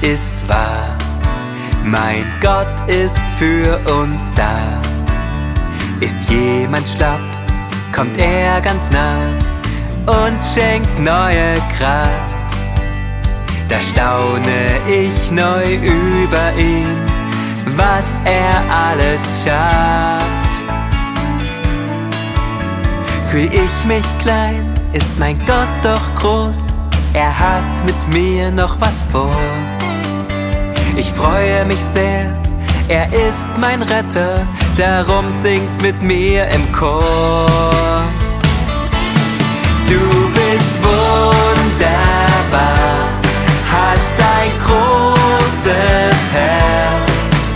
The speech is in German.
ist wahr. Mein Gott ist für uns da. Ist jemand schlapp, kommt er ganz nah und schenkt neue Kraft. Da staune ich neu über ihn, was er alles schafft. Fühl ich mich klein, ist mein Gott doch groß. Er hat mit mir noch was vor. Ich freue mich sehr, er ist mein Retter, darum singt mit mir im Chor. Du